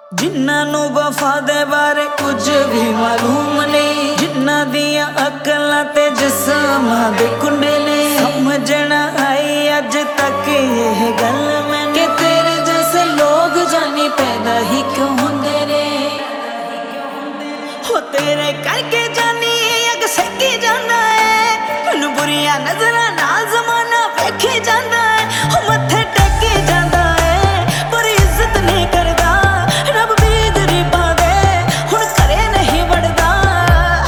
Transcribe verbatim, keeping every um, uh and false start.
जिन्हां नूं वफा दे बारे कुछ भी मालूम नहीं, जिन्हां दियां अकलां ते जिस्मां दे कुंडले। समझना आई अज तक यह गल मैनूं कि तेरे जैसे लोग जानी पैदा ही क्यों हुंदे ने। हो तेरे करके जानी अग सकी जांदा है, मैनूं बुरियां नज़रां नाल ज़माना वेखी जांदा।